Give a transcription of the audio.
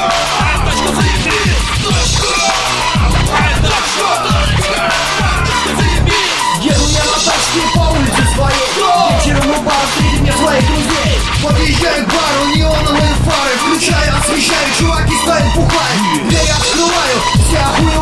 Еду я на тачке по улице своей, вечером у бара встретил мне своих друзей. Подъезжаю к бару, неоновые фары включаю, освещаю, чуваки стоят бухают. Дверь открываю, все охуели.